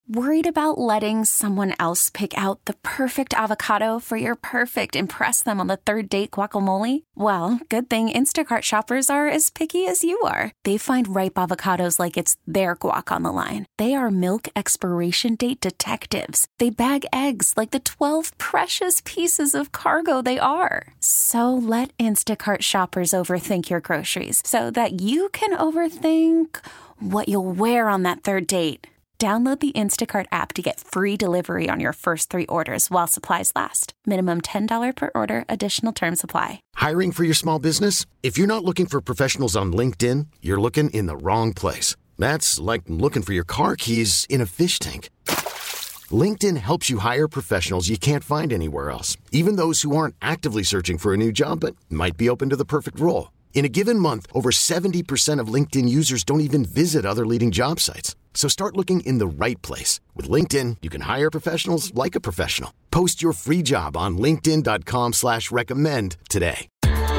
Worried about letting someone else pick out the perfect avocado for your perfect impress them on the third date guacamole? Well, good thing Instacart shoppers are as picky as you are. They find ripe avocados like it's their guac on the line. They are milk expiration date detectives. They bag eggs like the 12 precious pieces of cargo they are. So let Instacart shoppers overthink your groceries so that you can overthink what you'll wear on that third date. Download the Instacart app to get free delivery on your first 3 orders while supplies last. Minimum $10 per order. Additional terms apply. Hiring for your small business? If you're not looking for professionals on LinkedIn, you're looking in the wrong place. That's like looking for your car keys in a fish tank. LinkedIn helps you hire professionals you can't find anywhere else, even those who aren't actively searching for a new job but might be open to the perfect role. In a given month, over 70% of LinkedIn users don't even visit other leading job sites. So start looking in the right place. With LinkedIn, you can hire professionals like a professional. Post your free job on linkedin.com/recommend today.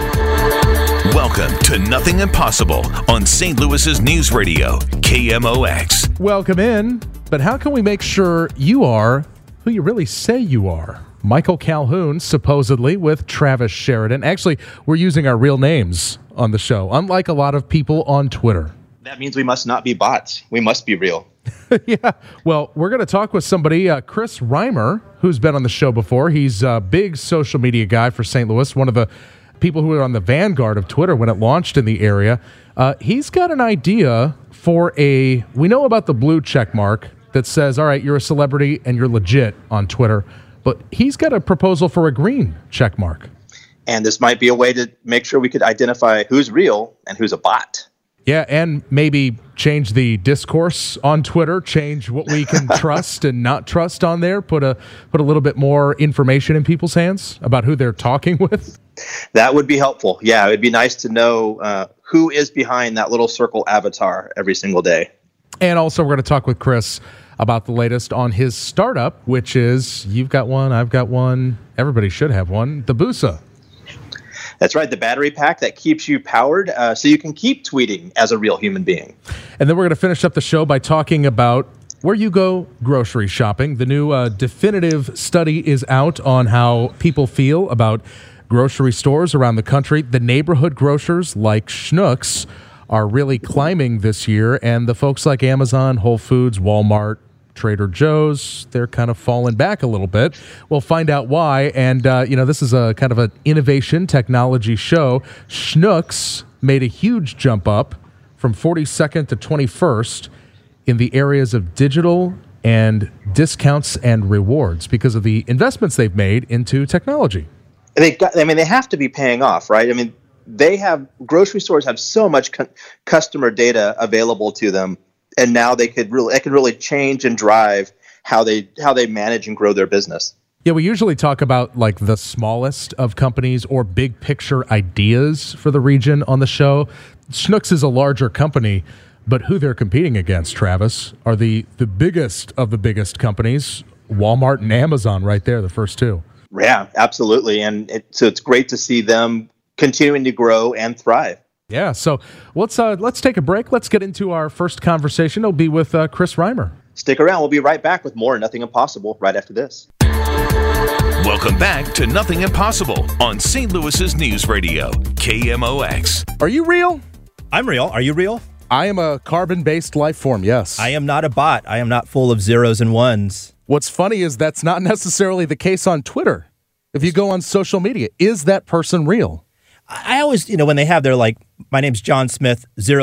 Welcome to Nothing Impossible on St. Louis's News Radio, KMOX. Welcome in, but how can we make sure you are who you really say you are? Michael Calhoun, supposedly, with Travis Sheridan. Actually, we're using our real names on the show, unlike a lot of people on Twitter. That means we must not be bots. We must be real. Yeah. Well, we're going to talk with somebody, Chris Reimer, who's been on the show before. He's a big social media guy for St. Louis, one of the people who were on the vanguard of Twitter when it launched in the area. He's got an idea for we know about the blue check mark that says, all right, you're a celebrity and you're legit on Twitter, but he's got a proposal for a green check mark. And this might be a way to make sure we could identify who's real and who's a bot. Yeah, and maybe change the discourse on Twitter, change what we can trust and not trust on there, put a little bit more information in people's hands about who they're talking with. That would be helpful. Yeah, it would be nice to know who is behind that little circle avatar every single day. And also we're going to talk with Chris about the latest on his startup, which is, you've got one, I've got one, everybody should have one, the Busa. That's right, the battery pack that keeps you powered so you can keep tweeting as a real human being. And then we're going to finish up the show by talking about where you go grocery shopping. The new definitive study is out on how people feel about grocery stores around the country. The neighborhood grocers like Schnucks are really climbing this year, and the folks like Amazon, Whole Foods, Walmart, Trader Joe's, they're kind of falling back a little bit. We'll find out why. And, this is a kind of an innovation technology show. Schnucks made a huge jump up from 42nd to 21st in the areas of digital and discounts and rewards because of the investments they've made into technology. They have to be paying off, right? I mean, grocery stores have so much customer data available to them. And now it can really change and drive how they manage and grow their business. Yeah, we usually talk about like the smallest of companies or big picture ideas for the region on the show. Schnucks is a larger company, but who they're competing against, Travis, are the biggest of the biggest companies, Walmart and Amazon right there, the first two. Yeah, absolutely. And so it's great to see them continuing to grow and thrive. Yeah, so let's take a break. Let's get into our first conversation. It'll be with Chris Reimer. Stick around. We'll be right back with more Nothing Impossible right after this. Welcome back to Nothing Impossible on St. Louis's News Radio, KMOX. Are you real? I'm real. Are you real? I am a carbon-based life form, yes. I am not a bot. I am not full of zeros and ones. What's funny is that's not necessarily the case on Twitter. If you go on social media, is that person real? I always, when they have their my name's John Smith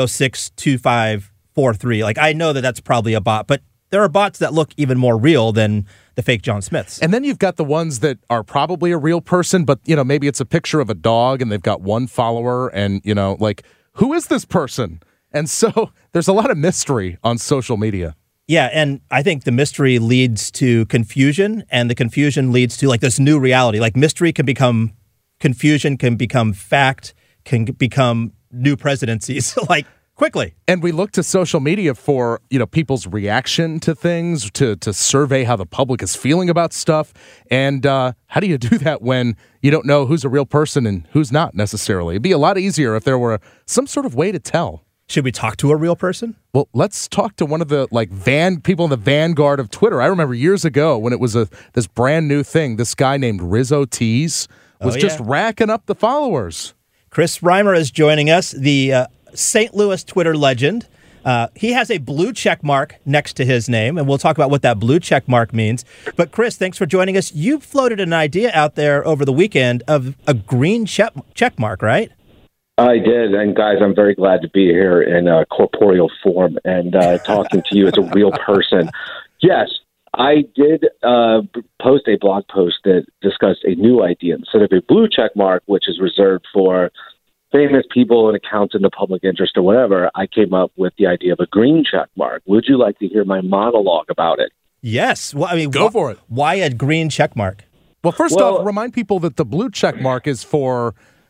062543, I know that that's probably a bot, but there are bots that look even more real than the fake John Smiths. And then you've got the ones that are probably a real person, but maybe it's a picture of a dog and they've got one follower and who is this person? And so there's a lot of mystery on social media. Yeah, and I think the mystery leads to confusion, and the confusion leads to this new reality. Mystery can become confusion, can become fact, can become new presidencies, quickly. And we look to social media for, people's reaction to things, to survey how the public is feeling about stuff. And how do you do that when you don't know who's a real person and who's not necessarily? It'd be a lot easier if there were some sort of way to tell. Should we talk to a real person? Well, let's talk to one of the people in the vanguard of Twitter. I remember years ago when it was this brand new thing. This guy named Rizzo Tees was just racking up the followers. Chris Reimer is joining us, the St. Louis Twitter legend. He has a blue check mark next to his name, and we'll talk about what that blue check mark means. But Chris, thanks for joining us. You floated an idea out there over the weekend of a green check mark, right? I did, and guys, I'm very glad to be here in corporeal form and talking to you as a real person. Yes, I did post a blog post that discussed a new idea. Instead of a blue check mark, which is reserved for famous people and accounts in the public interest or whatever, I came up with the idea of a green check mark. Would you like to hear my monologue about it? Yes. Well, I mean, go for it. Why a green check mark? Well, first off, remind people that the blue check mark is for,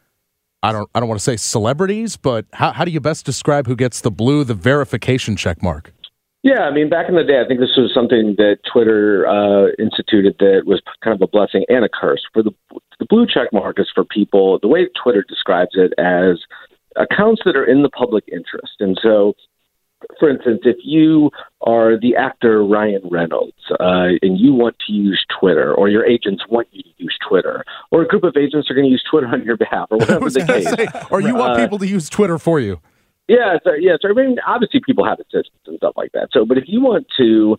I don't want to say celebrities, but how do you best describe who gets the verification check mark? Yeah, I mean, back in the day, I think this was something that Twitter instituted that was kind of a blessing and a curse. For the blue check mark is for people, the way Twitter describes it, as accounts that are in the public interest. And so, for instance, if you are the actor Ryan Reynolds and you want to use Twitter, or your agents want you to use Twitter, or a group of agents are going to use Twitter on your behalf, or whatever the case. Or you want people to use Twitter for you. Yeah. So I mean, obviously people have assistants and stuff like that. So, but if you want to,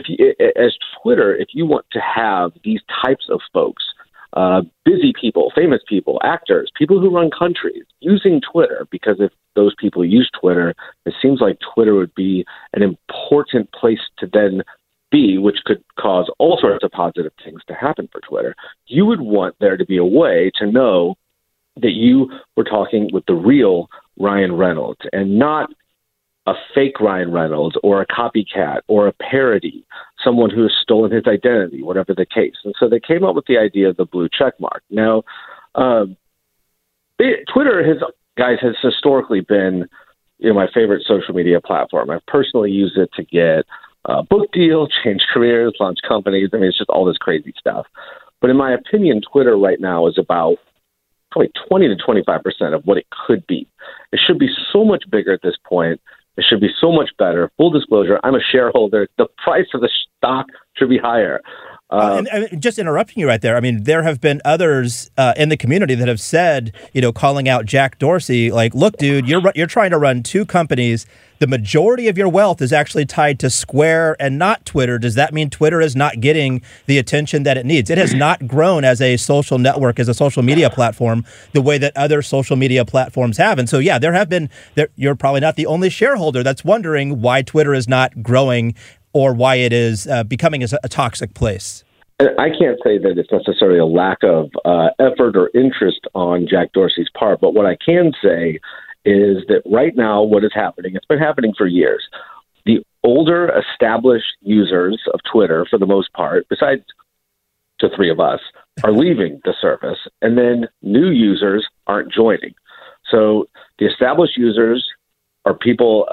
as Twitter, if you want to have these types of folks, busy people, famous people, actors, people who run countries using Twitter, because if those people use Twitter, it seems like Twitter would be an important place to then be, which could cause all sorts of positive things to happen for Twitter. You would want there to be a way to know that you were talking with the real Ryan Reynolds and not a fake Ryan Reynolds or a copycat or a parody, someone who has stolen his identity, whatever the case. And so they came up with the idea of the blue check mark. Now, Twitter has historically been my favorite social media platform. I've personally used it to get a book deal, change careers, launch companies. I mean, it's just all this crazy stuff. But in my opinion, Twitter right now is about probably 20 to 25% of what it could be. It should be so much bigger at this point. It should be so much better. Full disclosure, I'm a shareholder. The price of the stock should be higher. And just interrupting you right there, I mean, there have been others in the community that have said, calling out Jack Dorsey, like, look, dude, you're trying to run two companies. The majority of your wealth is actually tied to Square and not Twitter. Does that mean Twitter is not getting the attention that it needs? It has not grown as a social network, as a social media platform, the way that other social media platforms have. And so, yeah, you're probably not the only shareholder that's wondering why Twitter is not growing or why it is becoming a toxic place. I can't say that it's necessarily a lack of effort or interest on Jack Dorsey's part, but what I can say is that right now what is happening, it's been happening for years. The older established users of Twitter, for the most part, besides the three of us, are leaving the service, and then new users aren't joining. So the established users are people,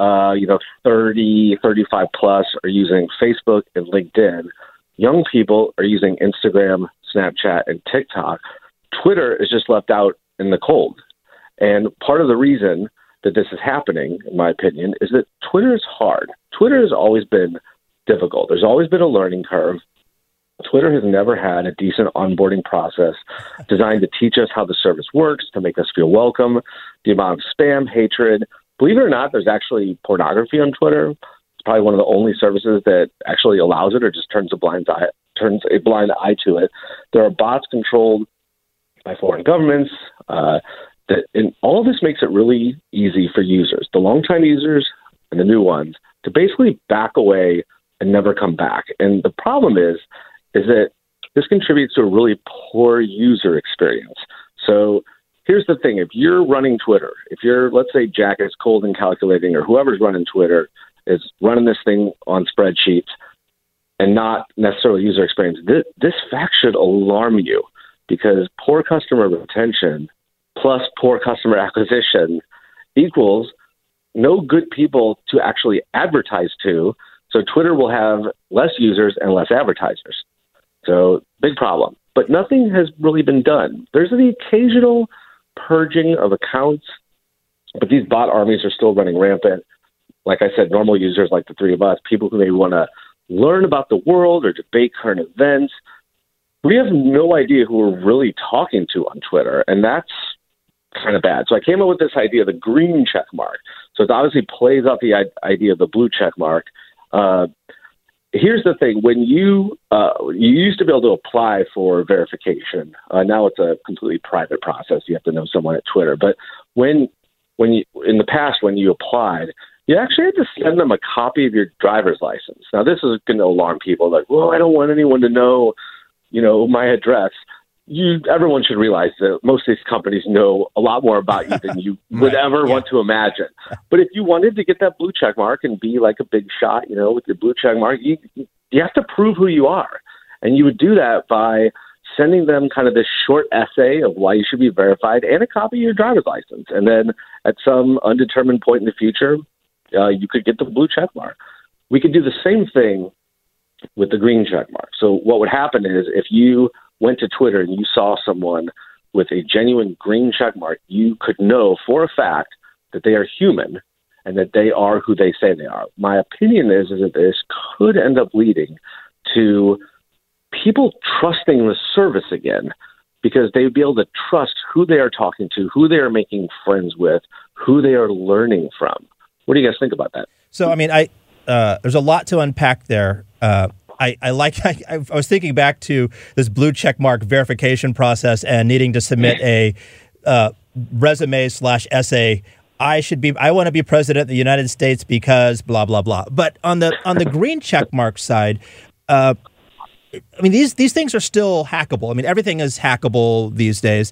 30, 35 plus are using Facebook and LinkedIn. Young people are using Instagram, Snapchat, and TikTok. Twitter is just left out in the cold. And part of the reason that this is happening, in my opinion, is that Twitter is hard. Twitter has always been difficult. There's always been a learning curve. Twitter has never had a decent onboarding process designed to teach us how the service works, to make us feel welcome. The amount of spam, hatred. Believe it or not, there's actually pornography on Twitter. It's probably one of the only services that actually allows it or just turns a blind eye to it. There are bots controlled by foreign governments. And all of this makes it really easy for users, the longtime users and the new ones, to basically back away and never come back. And the problem is that this contributes to a really poor user experience. So here's the thing. If you're running Twitter, let's say Jack is cold and calculating, or whoever's running Twitter is running this thing on spreadsheets and not necessarily user experience, this fact should alarm you, because poor customer retention plus poor customer acquisition equals no good people to actually advertise to. So Twitter will have less users and less advertisers. So big problem. But nothing has really been done. There's the occasional purging of accounts. But these bot armies are still running rampant. Like I said, normal users like the three of us, people who maybe want to learn about the world or debate current events, we have no idea who we're really talking to on Twitter, and that's kind of bad. So I came up with this idea, the green check mark. So it obviously plays off the idea of the blue check mark. Here's the thing: when you used to be able to apply for verification, now it's a completely private process. You have to know someone at Twitter. But when you in the past, when you applied, you actually had to send them a copy of your driver's license. Now, this is going to alarm people. Like, well, I don't want anyone to know, my address. Everyone should realize that most of these companies know a lot more about you than you would ever want to imagine. But if you wanted to get that blue check mark and be like a big shot, with your blue check mark, you have to prove who you are. And you would do that by sending them kind of this short essay of why you should be verified and a copy of your driver's license. And then at some undetermined point in the future, you could get the blue check mark. We could do the same thing with the green check mark. So what would happen is if you went to Twitter and you saw someone with a genuine green check mark, you could know for a fact that they are human and that they are who they say they are. My opinion is that this could end up leading to people trusting the service again, because they would be able to trust who they are talking to, who they are making friends with, who they are learning from. What do you guys think about that? So, I mean, there's a lot to unpack there. I was thinking back to this blue check mark verification process and needing to submit a resume/essay. I want to be president of the United States because blah blah blah. But on the green check mark side, I mean these things are still hackable. I mean everything is hackable these days.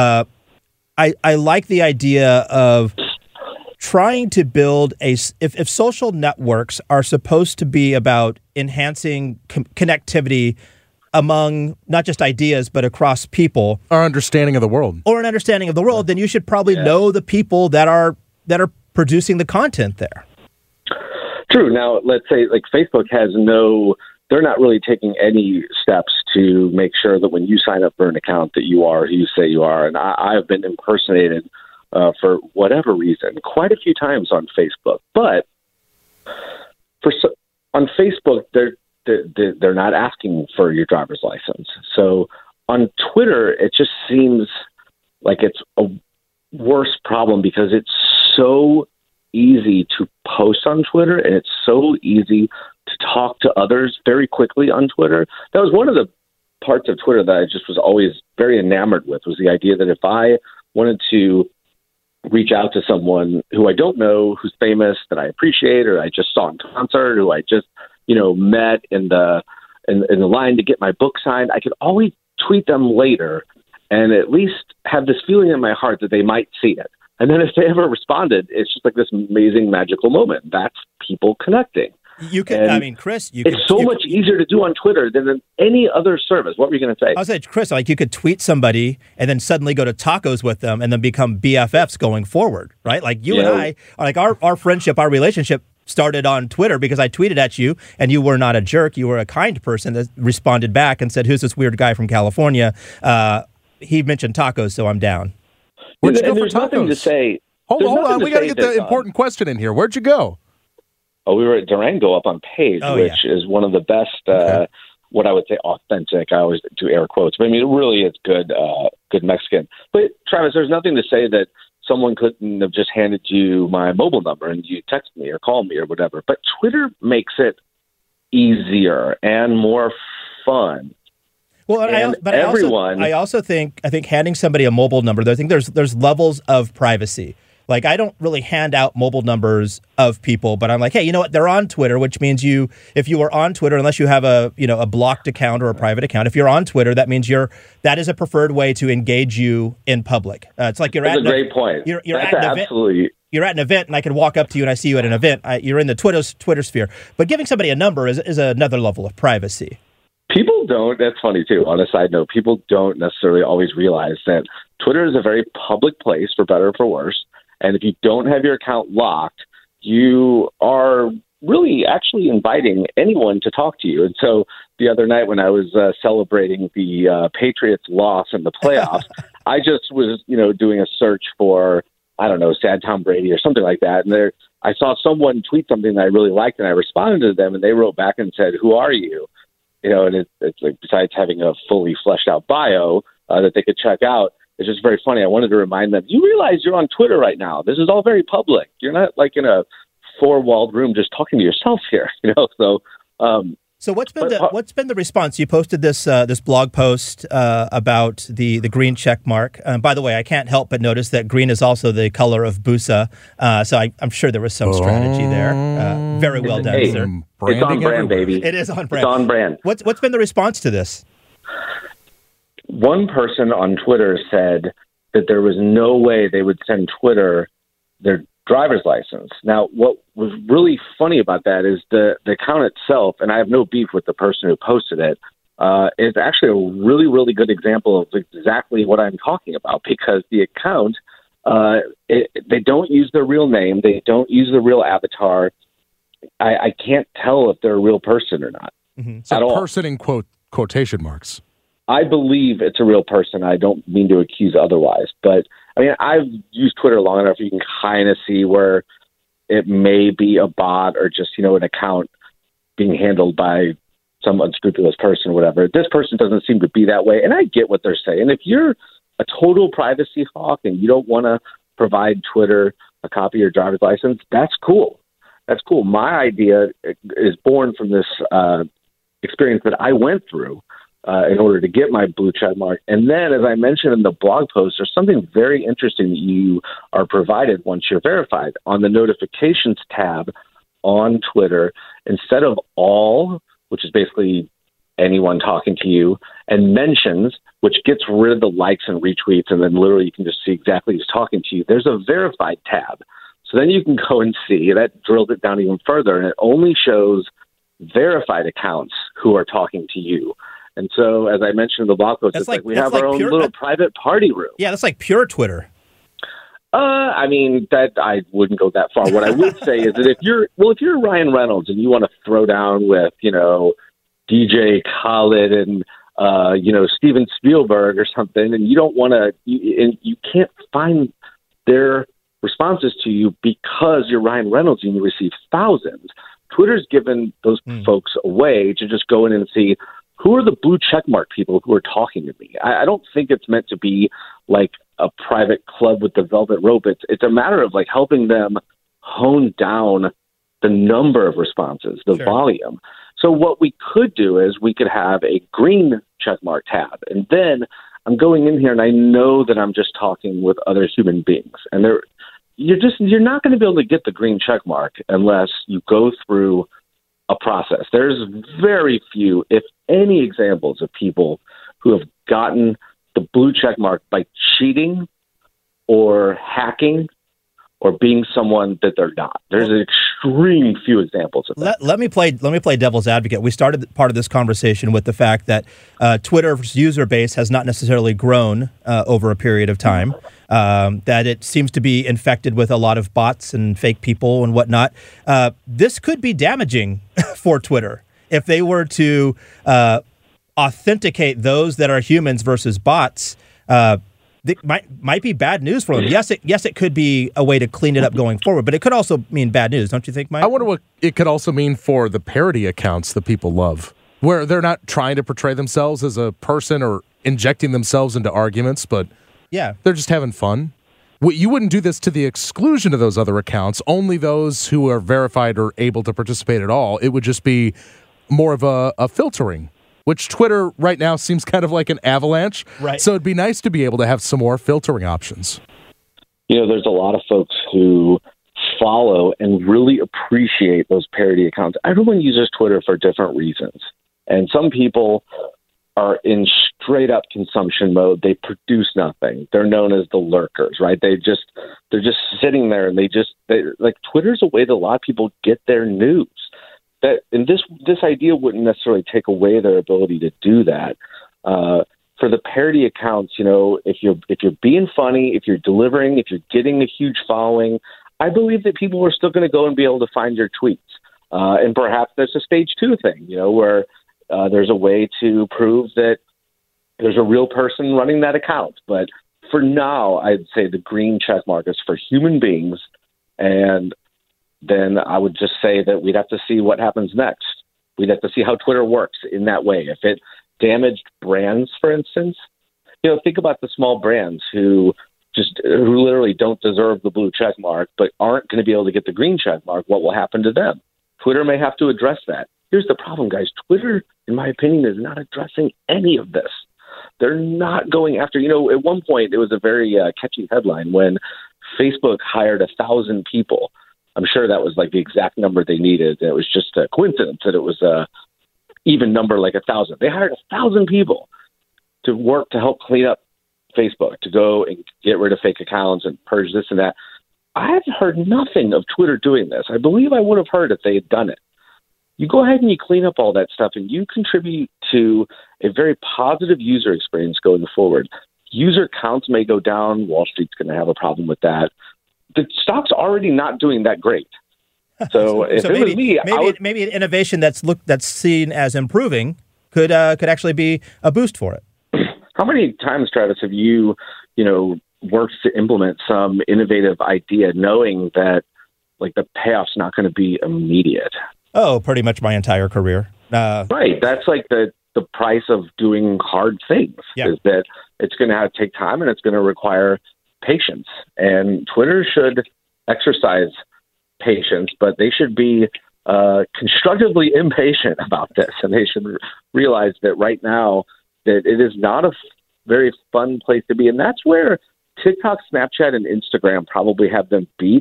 I like the idea of trying to build if social networks are supposed to be about enhancing connectivity among not just ideas but across people, our understanding of the world, then you should probably know the people that are producing the content there. True. Now, let's say like Facebook they're not really taking any steps to make sure that when you sign up for an account that you are who you say you are. And I have been impersonated for whatever reason quite a few times on Facebook. But on Facebook, they're not asking for your driver's license. So on Twitter, it just seems like it's a worse problem because it's so easy to post on Twitter and it's so easy to talk to others very quickly on Twitter. That was one of the parts of Twitter that I just was always very enamored with, was the idea that if I wanted to reach out to someone who I don't know, who's famous, that I appreciate, or I just saw in concert, who I just, met in the line to get my book signed, I could always tweet them later and at least have this feeling in my heart that they might see it. And then if they ever responded, it's just like this amazing magical moment. That's people connecting. Chris, it's so much easier to do on Twitter than in any other service. What were you going to say? I was saying, Chris, like you could tweet somebody and then suddenly go to tacos with them and then become BFFs going forward, right? Like you and I, like our friendship, our relationship started on Twitter because I tweeted at you and you were not a jerk. You were a kind person that responded back and said, "Who's this weird guy from California? He mentioned tacos, so I'm down." Where'd you go for there's tacos? Nothing to say. Hold on. We got to get the important question in here. Where'd you go? Oh, we were at Durango up on Page, which is one of the best, what I would say authentic. I always do air quotes, but I mean, it really is good Mexican. But Travis, there's nothing to say that someone couldn't have just handed you my mobile number and you text me or call me or whatever. But Twitter makes it easier and more fun. Well, I also think handing somebody a mobile number, I think there's levels of privacy. Like, I don't really hand out mobile numbers of people, but I'm like, hey, you know what? They're on Twitter, which means if you are on Twitter, unless you have a blocked account or a private account, if you're on Twitter, that means that is a preferred way to engage you in public. It's like That's a great point. You're at an event. You're at an event, and I can walk up to you and I see you at an event. You're in the Twitter sphere. But giving somebody a number is another level of privacy. People don't, that's funny too, on a side note, people don't necessarily always realize that Twitter is a very public place, for better or for worse. And if you don't have your account locked, you are really actually inviting anyone to talk to you. And so the other night when I was celebrating the Patriots' loss in the playoffs, I just was, doing a search for I don't know, sad Tom Brady or something like that. And I saw someone tweet something that I really liked, and I responded to them, and they wrote back and said, "Who are you?" And it's like, besides having a fully fleshed out bio that they could check out, it's just very funny. I wanted to remind them, you realize you're on Twitter right now. This is all very public. You're not like in a four-walled room just talking to yourself here, So what's been the response? You posted this blog post about the green check mark. By the way, I can't help but notice that green is also the color of Busa. So I'm sure there was some strategy there. Very well done, sir. It's on brand, baby. It is on brand. It's on brand. What's been the response to this? One person on Twitter said that there was no way they would send Twitter their driver's license. Now, what was really funny about that is the account itself, and I have no beef with the person who posted it, is actually a really, really good example of exactly what I'm talking about, because the account, they don't use their real name. They don't use the real avatar. I can't tell if they're a real person or not. Mm-hmm. So person in quotation marks. I believe it's a real person. I don't mean to accuse otherwise, but I mean, I've used Twitter long enough. You can kind of see where it may be a bot or just, an account being handled by some unscrupulous person or whatever. This person doesn't seem to be that way. And I get what they're saying. If you're a total privacy hawk and you don't want to provide Twitter a copy of your driver's license, that's cool. That's cool. My idea is born from this experience that I went through in order to get my blue check mark. And then, as I mentioned in the blog post, there's something very interesting that you are provided once you're verified. On the notifications tab on Twitter, instead of all, which is basically anyone talking to you, and mentions, which gets rid of the likes and retweets, and then literally you can just see exactly who's talking to you, there's a verified tab. So then you can go and see, that drills it down even further, and it only shows verified accounts who are talking to you. And so, as I mentioned in the blog post, it's like we have our own little private party room. Yeah, that's like pure Twitter. I mean, that I wouldn't go that far. What I would say is that if you're Ryan Reynolds and you want to throw down with, DJ Khaled and, Steven Spielberg or something, and you don't want to, and you can't find their responses to you because you're Ryan Reynolds and you receive thousands, Twitter's given those folks a way to just go in and see, who are the blue checkmark people who are talking to me? I don't think it's meant to be like a private club with the velvet rope. It's a matter of like helping them hone down the number of responses, the volume. So what we could do is we could have a green checkmark tab. And then I'm going in here and I know that I'm just talking with other human beings. And you're not going to be able to get the green checkmark unless you go through a process. There's very few, if any, examples of people who have gotten the blue check mark by cheating or hacking or being someone that they're not. There's an extreme few examples of that. Let me play devil's advocate. We started part of this conversation with the fact that Twitter's user base has not necessarily grown over a period of time, that it seems to be infected with a lot of bots and fake people and whatnot. This could be damaging for Twitter if they were to authenticate those that are humans versus bots. It might be bad news for them. Yes, it could be a way to clean it up going forward, but it could also mean bad news, don't you think, Mike? I wonder what it could also mean for the parody accounts that people love, where they're not trying to portray themselves as a person or injecting themselves into arguments, but they're just having fun. You wouldn't do this to the exclusion of those other accounts. Only those who are verified are able to participate at all. It would just be more of a filtering, which Twitter right now seems kind of like an avalanche. Right. So it'd be nice to be able to have some more filtering options. There's a lot of folks who follow and really appreciate those parody accounts. Everyone uses Twitter for different reasons. And some people are in straight up consumption mode. They produce nothing. They're known as the lurkers, right? They're just sitting there and Twitter's a way that a lot of people get their news. And this idea wouldn't necessarily take away their ability to do that. For the parody accounts, if you're being funny, if you're delivering, if you're getting a huge following, I believe that people are still going to go and be able to find your tweets. And perhaps there's a stage 2 thing, where there's a way to prove that there's a real person running that account. But for now, I'd say the green check mark is for human beings. And then I would just say that we'd have to see what happens next. We'd have to see how Twitter works in that way. If it damaged brands, for instance, think about the small brands who literally don't deserve the blue check mark, but aren't going to be able to get the green check mark. What will happen to them? Twitter may have to address that. Here's the problem, guys. Twitter, in my opinion, is not addressing any of this. They're not going after, at one point, it was a very catchy headline when Facebook hired 1,000 people. I'm sure that was like the exact number they needed. It was just a coincidence that it was a even number like 1,000. They hired 1,000 people to work to help clean up Facebook, to go and get rid of fake accounts and purge this and that. I have heard nothing of Twitter doing this. I believe I would have heard if they had done it. You go ahead and you clean up all that stuff and you contribute to a very positive user experience going forward. User counts may go down. Wall Street's going to have a problem with that. The stock's already not doing that great. So if it was me, maybe an innovation that's seen as improving could actually be a boost for it. How many times, Travis, have you worked to implement some innovative idea knowing that like the payoff's not going to be immediate? Oh, pretty much my entire career. Right. That's like the price of doing hard things, is that it's going to take time and it's going to require patience. And Twitter should exercise patience, but they should be constructively impatient about this. And they should realize that right now that it is not a very fun place to be. And that's where TikTok, Snapchat, and Instagram probably have them beat,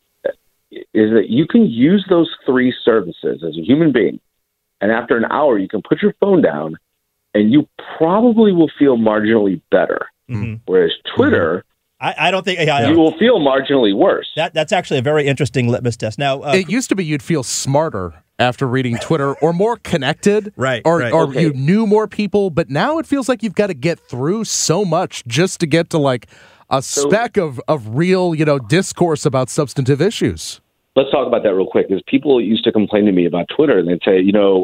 is that you can use those three services as a human being. And after an hour, you can put your phone down and you probably will feel marginally better. Mm-hmm. Whereas Twitter, I don't think you will feel marginally worse. That's actually a very interesting litmus test. Now, it used to be you'd feel smarter after reading Twitter or more connected, right? Or you knew more people. But now it feels like you've got to get through so much just to get to like a speck of real, discourse about substantive issues. Let's talk about that real quick, because people used to complain to me about Twitter, and they'd say,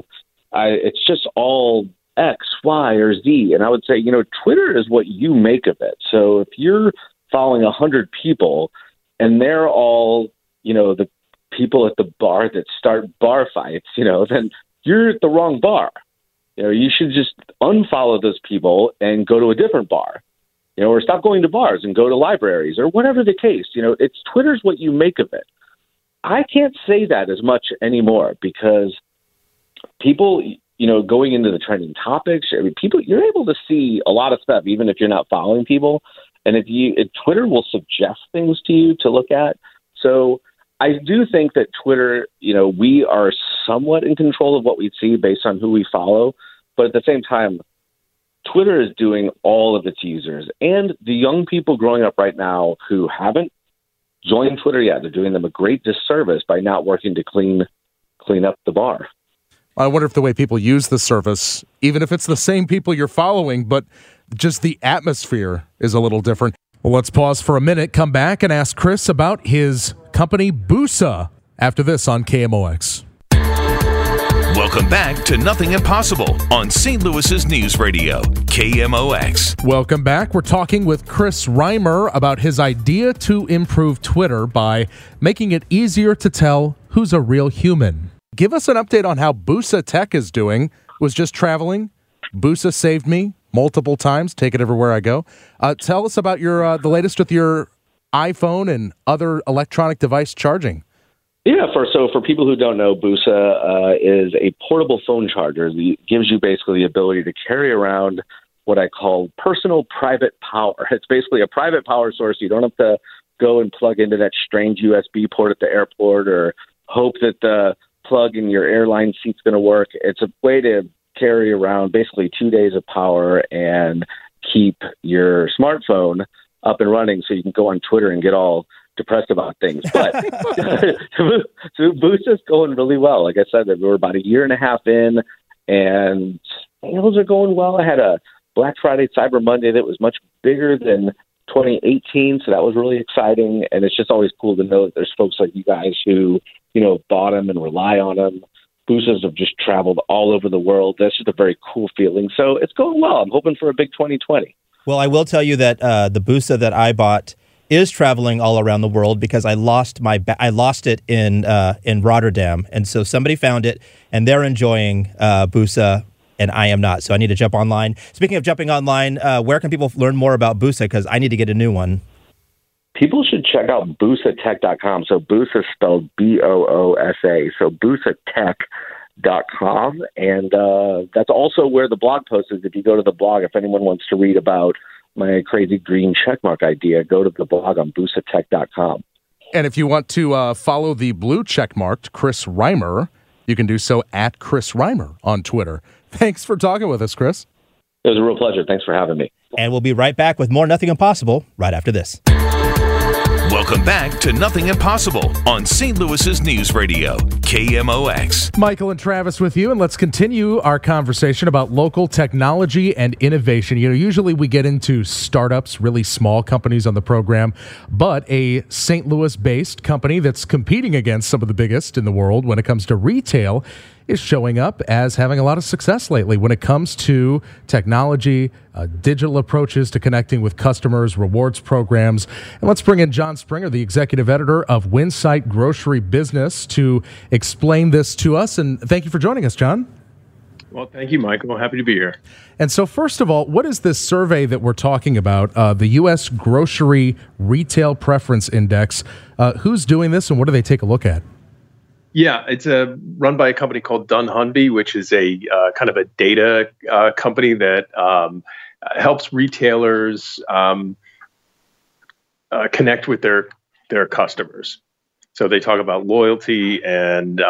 it's just all X, Y, or Z. And I would say, Twitter is what you make of it. So if you're following 100 people and they're all, the people at the bar that start bar fights, then you're at the wrong bar. You should just unfollow those people and go to a different bar, or stop going to bars and go to libraries or whatever the case. It's Twitter's what you make of it. I can't say that as much anymore because people, going into the trending topics, you're able to see a lot of stuff, even if you're not following people. And if Twitter will suggest things to you to look at. So I do think that Twitter, we are somewhat in control of what we see based on who we follow. But at the same time, Twitter is doing all of its users and the young people growing up right now who haven't joined Twitter yet. They're doing them a great disservice by not working to clean up the bar. I wonder if the way people use the service, even if it's the same people you're following, but just the atmosphere is a little different. Well, let's pause for a minute, come back, and ask Chris about his company, Busa, after this on KMOX. Welcome back to Nothing Impossible on St. Louis's News Radio, KMOX. Welcome back. We're talking with Chris Reimer about his idea to improve Twitter by making it easier to tell who's a real human. Give us an update on how Busa Tech is doing. Was just traveling. Busa saved me multiple times. Take it everywhere I go. Tell us about your the latest with your iPhone and other electronic device charging. Yeah, for people who don't know, Busa is a portable phone charger that gives you basically the ability to carry around what I call personal private power. It's basically a private power source. You don't have to go and plug into that strange USB port at the airport or hope that the plug in your airline seat's going to work. It's a way to carry around basically 2 days of power and keep your smartphone up and running so you can go on Twitter and get all depressed about things. But so Busa's going really well. Like I said, we're about a year and a half in, and sales are going well. I had a Black Friday, Cyber Monday that was much bigger than 2018, so that was really exciting. And it's just always cool to know that there's folks like you guys who, bought them and rely on them. Busas have just traveled all over the world. That's just a very cool feeling. So it's going well. I'm hoping for a big 2020. Well, I will tell you that the Busa that I bought is traveling all around the world because I lost it in Rotterdam, and so somebody found it and they're enjoying Busa, and I am not. So I need to jump online. Speaking of jumping online, where can people learn more about Busa? Because I need to get a new one. People should check out boosatech.com. So Boosa spelled Boosa. So boosatech.com. And that's also where the blog post is. If you go to the blog, if anyone wants to read about my crazy green checkmark idea, go to the blog on boosatech.com. And if you want to follow the blue checkmarked Chris Reimer, you can do so at Chris Reimer on Twitter. Thanks for talking with us, Chris. It was a real pleasure. Thanks for having me. And we'll be right back with more Nothing Impossible right after this. Welcome back to Nothing Impossible on St. Louis's News Radio, KMOX. Michael and Travis with you, and let's continue our conversation about local technology and innovation. You know, usually we get into startups, really small companies on the program, but a St. Louis-based company that's competing against some of the biggest in the world when it comes to retail is showing up as having a lot of success lately when it comes to technology, digital approaches to connecting with customers, rewards programs. And let's bring in John Springer, the executive editor of Winsight Grocery Business, to explain this to us. And thank you for joining us, John. Well, thank you, Michael. Happy to be here. And so first of all, what is this survey that we're talking about, the U.S. Grocery Retail Preference Index? Who's doing this and what do they take a look at? Yeah, it's run by a company called dunnhumby, which is a kind of a data company that helps retailers connect with their customers. So they talk about loyalty and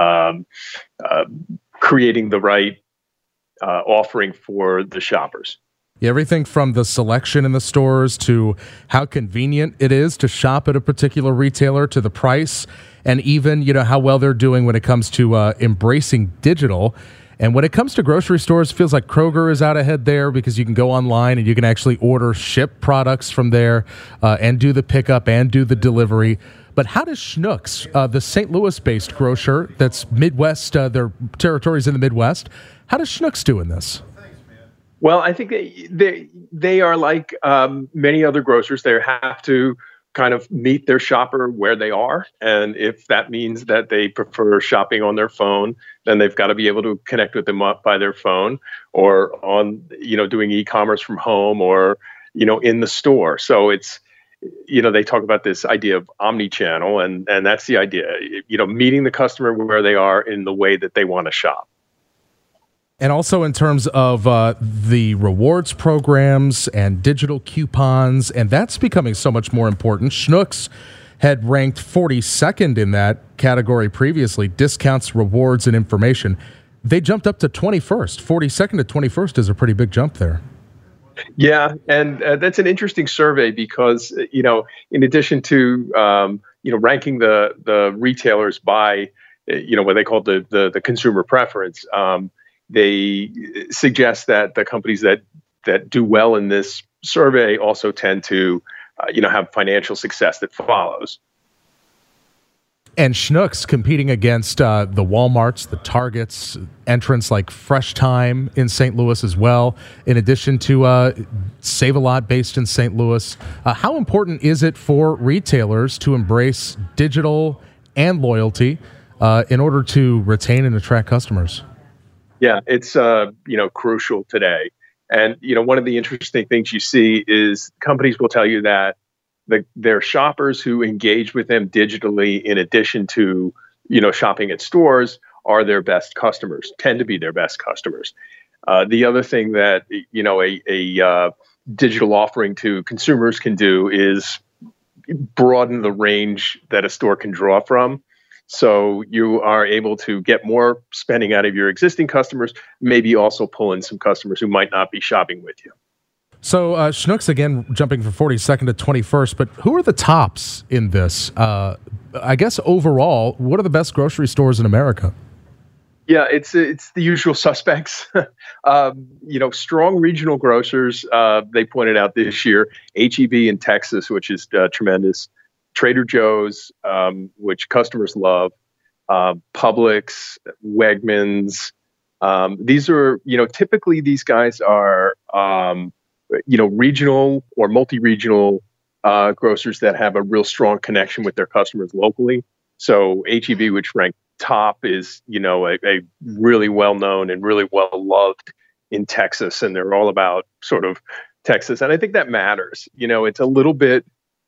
creating the right offering for the shoppers. Everything from the selection in the stores to how convenient it is to shop at a particular retailer to the price and even, you know, how well they're doing when it comes to embracing digital. And when it comes to grocery stores, it feels like Kroger is out ahead there because you can go online and you can actually ship products from there and do the pickup and do the delivery. But how does Schnucks, the St. Louis-based grocer that's Midwest, their territories in the Midwest, how does Schnucks do in this? Well, I think they are like many other grocers. They have to kind of meet their shopper where they are. And if that means that they prefer shopping on their phone, then they've got to be able to connect with them up by their phone or on, doing e-commerce from home or, in the store. So it's, they talk about this idea of omni-channel and that's the idea, meeting the customer where they are in the way that they want to shop. And also in terms of the rewards programs and digital coupons, and that's becoming so much more important. Schnucks had ranked 42nd in that category previously, discounts, rewards, and information. They jumped up to 21st. 42nd to 21st is a pretty big jump there. Yeah, and that's an interesting survey because, in addition to, ranking the retailers by, what they call the consumer preference, they suggest that the companies that do well in this survey also tend to, have financial success that follows. And Schnucks competing against the Walmarts, the Targets, entrants like Fresh Time in St. Louis as well, in addition to Save-A-Lot based in St. Louis. How important is it for retailers to embrace digital and loyalty in order to retain and attract customers? Yeah, it's crucial today. And one of the interesting things you see is companies will tell you that their shoppers who engage with them digitally in addition to shopping at stores are their best customers, tend to be their best customers. The other thing that a digital offering to consumers can do is broaden the range that a store can draw from. So you are able to get more spending out of your existing customers, maybe also pull in some customers who might not be shopping with you. So Schnucks, again, jumping from 42nd to 21st, but who are the tops in this? I guess overall, what are the best grocery stores in America? Yeah, it's the usual suspects. Strong regional grocers, they pointed out this year, H-E-B in Texas, which is tremendous. Trader Joe's, which customers love, Publix, Wegmans. These are, typically these guys are regional or multi-regional grocers that have a real strong connection with their customers locally. So H-E-B, which ranked top, is a really well-known and really well-loved in Texas, and they're all about sort of Texas, and I think that matters. It's a little bit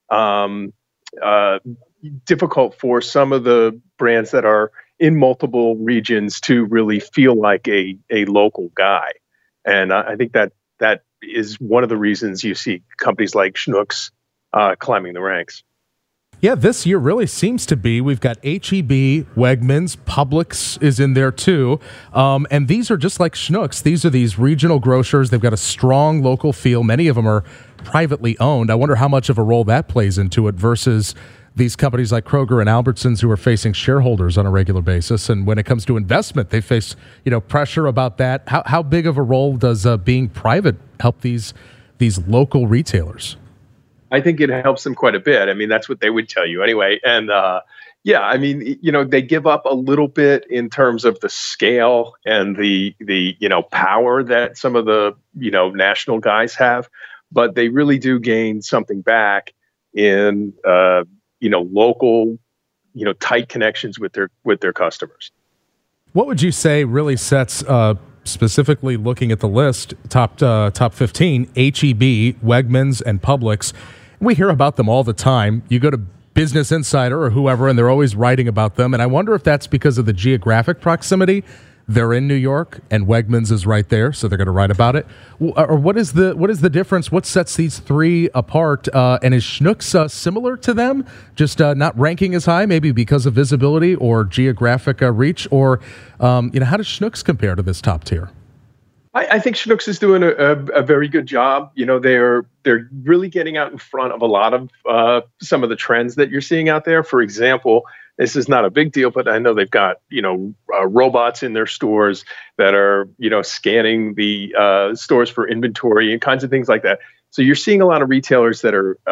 difficult for some of the brands that are in multiple regions to really feel like a local guy, and I think that is one of the reasons you see companies like Schnucks climbing the ranks. Yeah, this year really seems to be. We've got H-E-B, Wegmans, Publix is in there too. And these are just like Schnucks. These are these regional grocers. They've got a strong local feel. Many of them are privately owned. I wonder how much of a role that plays into it versus these companies like Kroger and Albertsons who are facing shareholders on a regular basis. And when it comes to investment, they face pressure about that. How big of a role does being private help these local retailers? I think it helps them quite a bit. I mean, that's what they would tell you anyway. And they give up a little bit in terms of the scale and the power that some of the, national guys have, but they really do gain something back in, local, tight connections with their customers. What would you say really sets, specifically looking at the list, top 15, H-E-B, Wegmans, and Publix? We hear about them all the time. You go to Business Insider or whoever, and they're always writing about them. And I wonder if that's because of the geographic proximity. They're in New York, and Wegmans is right there, so they're going to write about it. Or what is the difference? What sets these three apart? And is Schnucks similar to them, just not ranking as high, maybe because of visibility or geographic reach? Or how does Schnucks compare to this top tier? I think Schnucks is doing a very good job. They're really getting out in front of a lot of some of the trends that you're seeing out there. For example, this is not a big deal, but I know they've got robots in their stores that are scanning the stores for inventory and kinds of things like that. So you're seeing a lot of retailers that are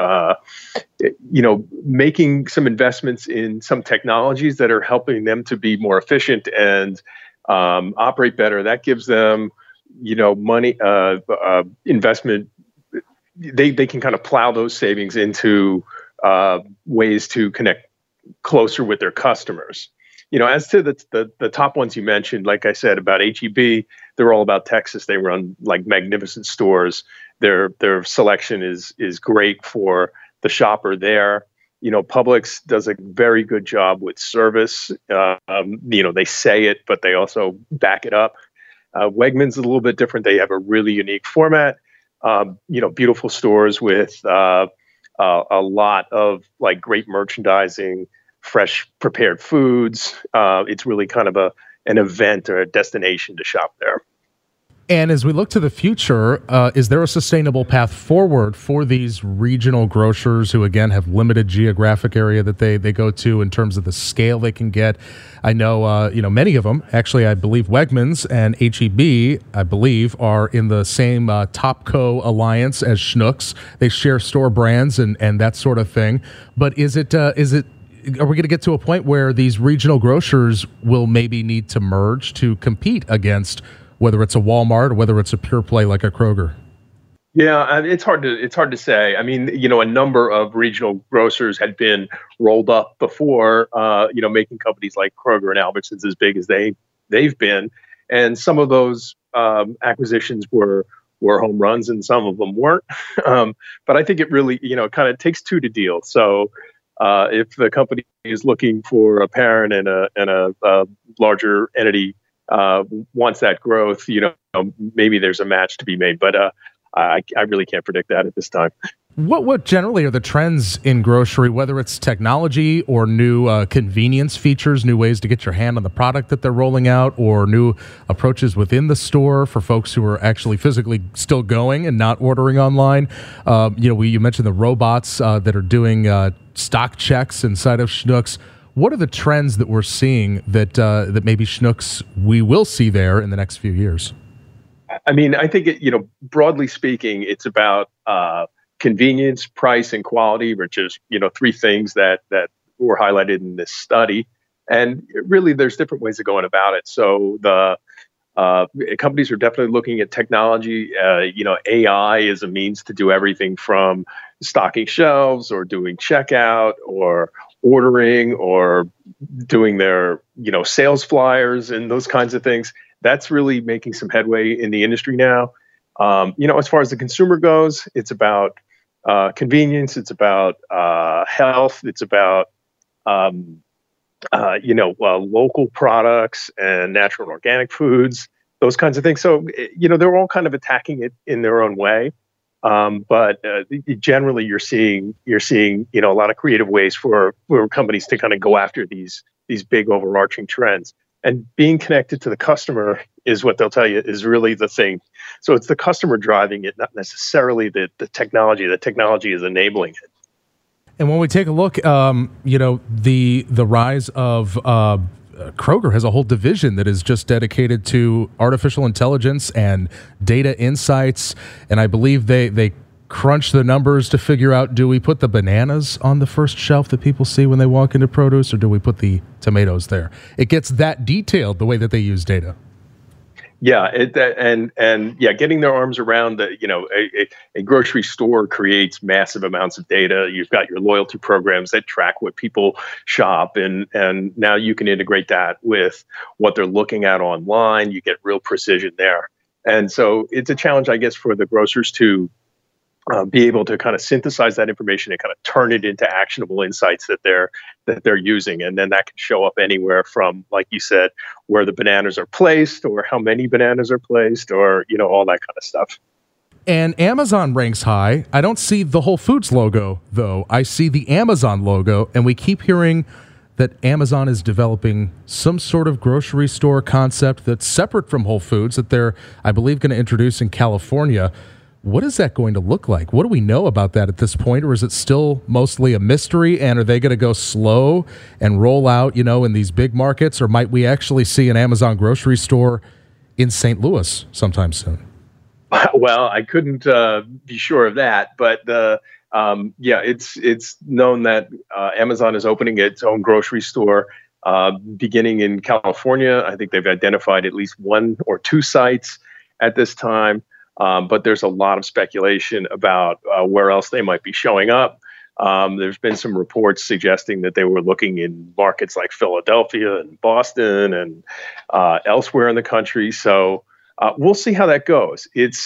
making some investments in some technologies that are helping them to be more efficient and operate better. That gives them money, investment. They can kind of plow those savings into ways to connect closer with their customers. As to the top ones you mentioned, like I said about H-E-B, they're all about Texas. They run like magnificent stores. Their selection is great for the shopper there. Publix does a very good job with service. They say it, but they also back it up. Wegmans is a little bit different. They have a really unique format, beautiful stores with a lot of like great merchandising, fresh prepared foods. It's really kind of an event or a destination to shop there. And as we look to the future, is there a sustainable path forward for these regional grocers who, again, have limited geographic area that they go to in terms of the scale they can get? I know, many of them, actually, I believe Wegmans and H-E-B, I believe, are in the same Topco alliance as Schnucks. They share store brands and that sort of thing. But are we going to get to a point where these regional grocers will maybe need to merge to compete against whether it's a Walmart or whether it's a pure play like a Kroger? Yeah, it's hard to say. I mean, a number of regional grocers had been rolled up before, making companies like Kroger and Albertsons as big as they've been. And some of those acquisitions were home runs and some of them weren't. But I think it really, kind of takes two to deal. So if the company is looking for a parent and a larger entity wants that growth, maybe there's a match to be made, but I really can't predict that at this time. What generally are the trends in grocery, whether it's technology or new convenience features, new ways to get your hand on the product that they're rolling out, or new approaches within the store for folks who are actually physically still going and not ordering online? You mentioned the robots that are doing stock checks inside of Schnucks. What are the trends that we're seeing that maybe Schnucks we will see there in the next few years? I mean, I think broadly speaking, it's about convenience, price, and quality, which is three things that were highlighted in this study. And really, there's different ways of going about it. So the companies are definitely looking at technology. AI is a means to do everything from stocking shelves or doing checkout or ordering or doing their, sales flyers and those kinds of things. That's really making some headway in the industry now. As far as the consumer goes, it's about convenience. It's about health. It's about local products and natural and organic foods, those kinds of things. So, they're all kind of attacking it in their own way. But generally, you're seeing a lot of creative ways for companies to kind of go after these big overarching trends. And being connected to the customer is what they'll tell you is really the thing. So it's the customer driving it, not necessarily the technology. The technology is enabling it. And when we take a look, the rise of Kroger has a whole division that is just dedicated to artificial intelligence and data insights. And I believe they crunch the numbers to figure out, do we put the bananas on the first shelf that people see when they walk into produce, or do we put the tomatoes there? It gets that detailed, the way that they use data. Yeah, getting their arms around a grocery store creates massive amounts of data. You've got your loyalty programs that track what people shop, and now you can integrate that with what they're looking at online. You get real precision there, and so it's a challenge, I guess, for the grocers to be able to kind of synthesize that information and kind of turn it into actionable insights that they're using. And then that can show up anywhere from, like you said, where the bananas are placed or how many bananas are placed or, all that kind of stuff. And Amazon ranks high. I don't see the Whole Foods logo, though. I see the Amazon logo, and we keep hearing that Amazon is developing some sort of grocery store concept that's separate from Whole Foods that they're, I believe, going to introduce in California. What is that going to look like? What do we know about that at this point? Or is it still mostly a mystery? And are they going to go slow and roll out, in these big markets? Or might we actually see an Amazon grocery store in St. Louis sometime soon? Well, I couldn't be sure of that. But it's known that Amazon is opening its own grocery store beginning in California. I think they've identified at least 1 or 2 sites at this time. But there's a lot of speculation about where else they might be showing up. There's been some reports suggesting that they were looking in markets like Philadelphia and Boston and elsewhere in the country. So we'll see how that goes.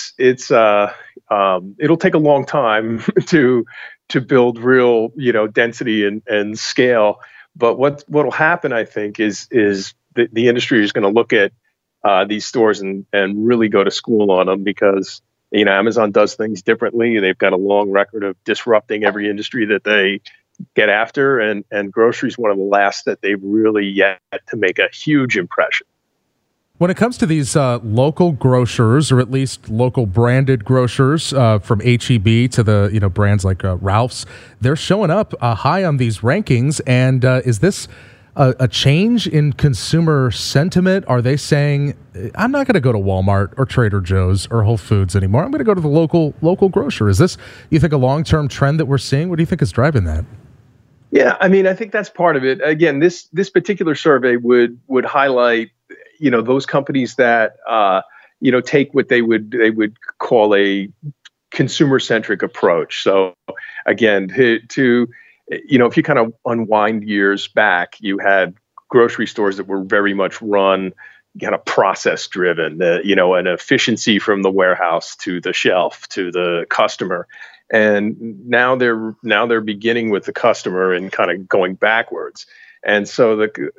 It'll take a long time to build real, density and scale. But what'll happen, I think, is the industry is going to look at these stores and really go to school on them because, Amazon does things differently. They've got a long record of disrupting every industry that they get after. And grocery is one of the last that they've really yet to make a huge impression. When it comes to these local grocers, or at least local branded grocers, from H-E-B to the brands like Ralph's, they're showing up high on these rankings. And is this a change in consumer sentiment? Are they saying, I'm not going to go to Walmart or Trader Joe's or Whole Foods anymore. I'm going to go to the local grocer. Is this, you think, a long-term trend that we're seeing? What do you think is driving that? Yeah, I think that's part of it. Again, this particular survey would highlight, those companies that, take what they would call a consumer-centric approach. So again, if you kind of unwind years back, you had grocery stores that were very much run kind of process driven, an efficiency from the warehouse to the shelf to the customer. And now they're beginning with the customer and kind of going backwards. And so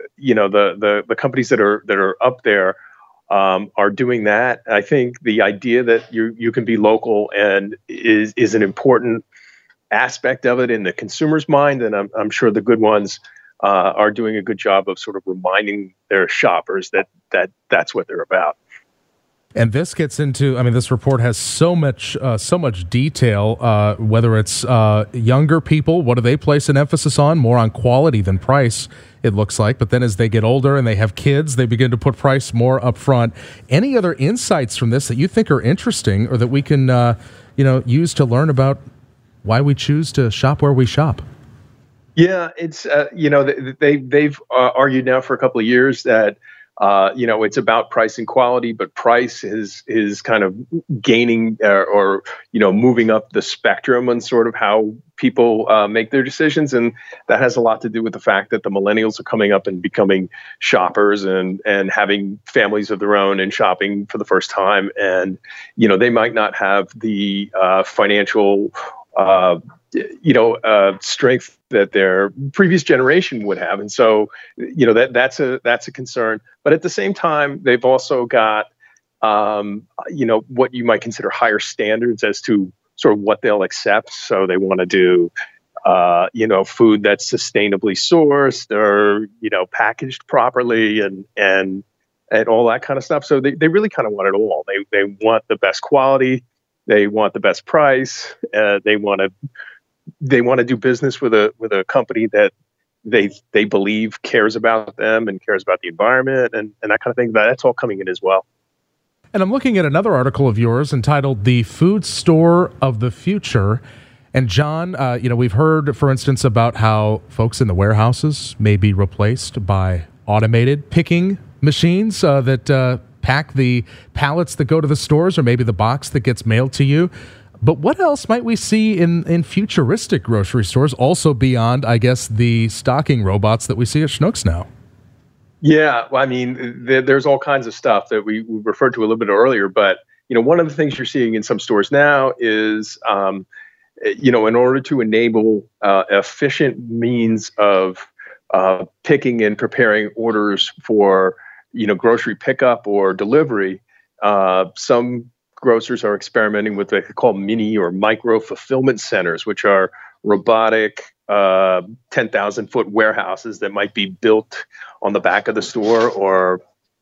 the companies that are up there are doing that. I think the idea that you can be local and is an important aspect of it in the consumer's mind, and I'm sure the good ones are doing a good job of sort of reminding their shoppers that that's what they're about. And this gets into, this report has so much detail, whether it's younger people, what do they place an emphasis on? More on quality than price, it looks like. But then as they get older and they have kids, they begin to put price more up front. Any other insights from this that you think are interesting or that we can, use to learn about why we choose to shop where we shop? Yeah, it's they've argued now for a couple of years that It's about price and quality, but price is kind of gaining or moving up the spectrum on sort of how people make their decisions. And that has a lot to do with the fact that the millennials are coming up and becoming shoppers and having families of their own and shopping for the first time. And, they might not have the financial strength that their previous generation would have. And so, that's a concern. But at the same time, they've also got, what you might consider higher standards as to sort of what they'll accept. So they want to do, food that's sustainably sourced or, packaged properly and all that kind of stuff. So they really kind of want it all. They want the best quality. They want the best price. They want to do business with a company that they believe cares about them and cares about the environment and that kind of thing. That's all coming in as well. And I'm looking at another article of yours entitled "The Food Store of the Future." And John, we've heard, for instance, about how folks in the warehouses may be replaced by automated picking machines that pack the pallets that go to the stores, or maybe the box that gets mailed to you. But what else might we see in futuristic grocery stores, also beyond, I guess, the stocking robots that we see at Schnucks now? Yeah, well, I mean, there's all kinds of stuff that we referred to a little bit earlier. But, one of the things you're seeing in some stores now is, in order to enable efficient means of picking and preparing orders for, grocery pickup or delivery, some grocers are experimenting with what they call mini or micro fulfillment centers, which are robotic 10,000-foot warehouses that might be built on the back of the store or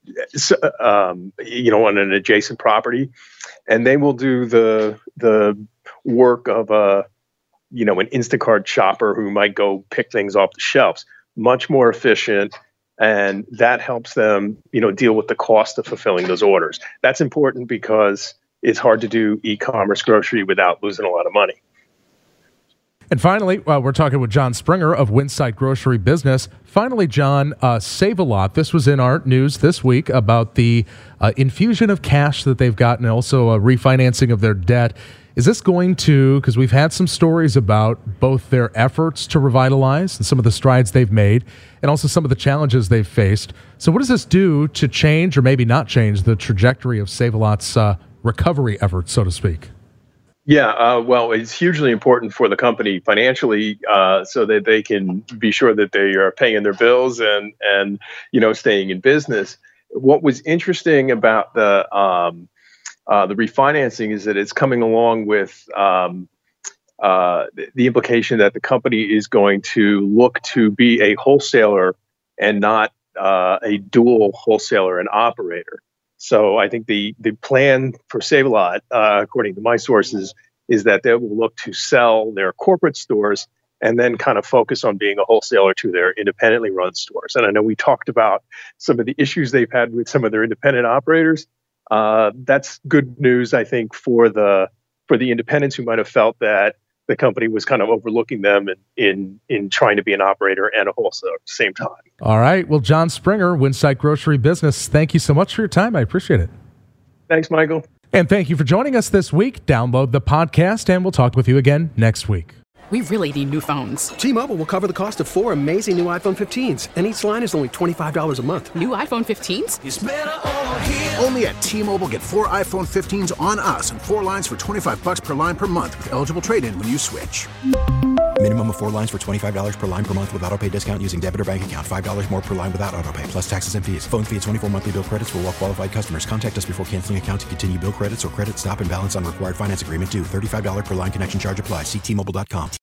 on an adjacent property, and they will do the work of an Instacart shopper who might go pick things off the shelves. Much more efficient. And that helps them, deal with the cost of fulfilling those orders. That's important because it's hard to do e-commerce grocery without losing a lot of money. And finally, we're talking with John Springer of Winsight Grocery Business. Finally, John, Save-A-Lot. This was in our news this week about the infusion of cash that they've gotten, and also a refinancing of their debt. Is this going to, because we've had some stories about both their efforts to revitalize and some of the strides they've made, and also some of the challenges they've faced. So what does this do to change, or maybe not change, the trajectory of Save-A-Lot's recovery efforts, so to speak? Yeah, well, it's hugely important for the company financially, so that they can be sure that they are paying their bills and staying in business. What was interesting about the refinancing is that it's coming along with the implication that the company is going to look to be a wholesaler and not a dual wholesaler and operator. So I think the plan for Save-A-Lot, according to my sources, is that they will look to sell their corporate stores and then kind of focus on being a wholesaler to their independently run stores. And I know we talked about some of the issues they've had with some of their independent operators. That's good news, I think, for the independents who might have felt that the company was kind of overlooking them in trying to be an operator and a wholesaler at the same time. All right. Well, John Springer, Winsight Grocery Business, thank you so much for your time. I appreciate it. Thanks, Michael. And thank you for joining us this week. Download the podcast, and we'll talk with you again next week. We really need new phones. T-Mobile will cover the cost of 4 amazing new iPhone 15s, and each line is only $25 a month. New iPhone 15s? It's better over here. Only at T-Mobile, get 4 iPhone 15s on us and 4 lines for $25 per line per month with eligible trade-in when you switch. Minimum of 4 lines for $25 per line per month with autopay discount using debit or bank account. $5 more per line without autopay, plus taxes and fees. Phone fee at 24 monthly bill credits for well-qualified customers. Contact us before canceling account to continue bill credits or credit stop and balance on required finance agreement due. $35 per line connection charge applies. See T-Mobile.com.